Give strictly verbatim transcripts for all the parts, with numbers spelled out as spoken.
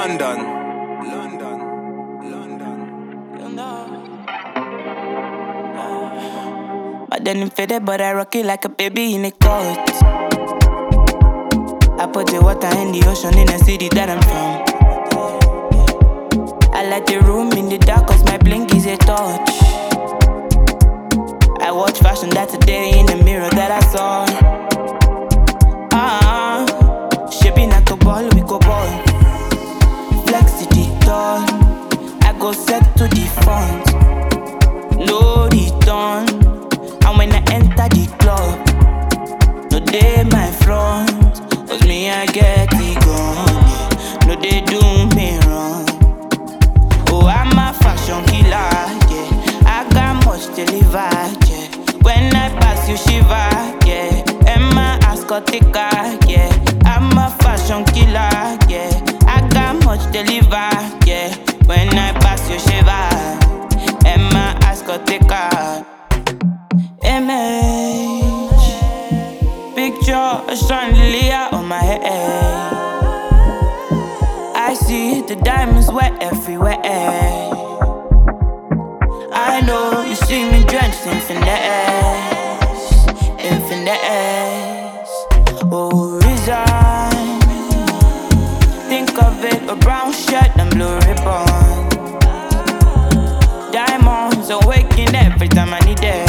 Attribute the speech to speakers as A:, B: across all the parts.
A: London, London, London.
B: I didn't fit it, but I rock it like a baby in a coat. I put the water in the ocean in the city that I'm from. I like the room in the dark cause my blink is a touch. I watch fashion, that's a day in the mirror that I saw. Ah, shaping at the ball, we go ball. Flex to the dawn, I go set to the front. No return, and when I enter the club, no day my front, cause me I get it gone, yeah. No they do me wrong. Oh, I'm a fashion killer, yeah. I got much to deliver, yeah. When I pass you shiver, yeah. Emma Ascotica, yeah. I'm a fashion killer, yeah. I got much to deliver, yeah. When I pass you shiver, Emma Ascotica. Image, picture a chandelier on my head. I see the diamonds wet everywhere. I know you see me drenched in finesse, in finesse. Oh, resign. Think of it, a brown shirt and blue ribbon. Diamonds awaken every time I need it.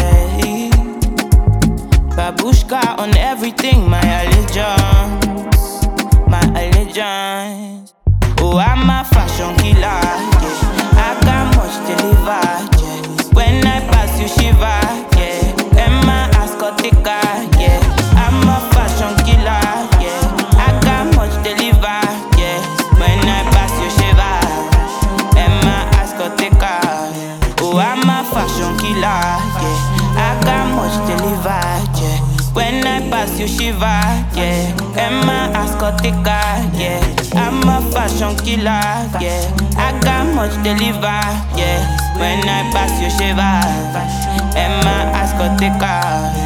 B: Babushka on everything, my allegiance, my allegiance. Oh, I'm a fashion killer, yeah. I got much to deliver, yeah. When I pass you shiver, yeah. Emma Ascotica, yeah. I'm a fashion killer, yeah. I got much to deliver, yeah. When I pass you shiver, Emma Ascotica. Oh, I'm a fashion killer, yeah. I got much to deliver, yeah. When I pass you shiver, yeah. Emma Ascotica, yeah. I'm a fashion killer, yeah. I got much to deliver, yeah. When I pass you shiver, Emma Ascotica.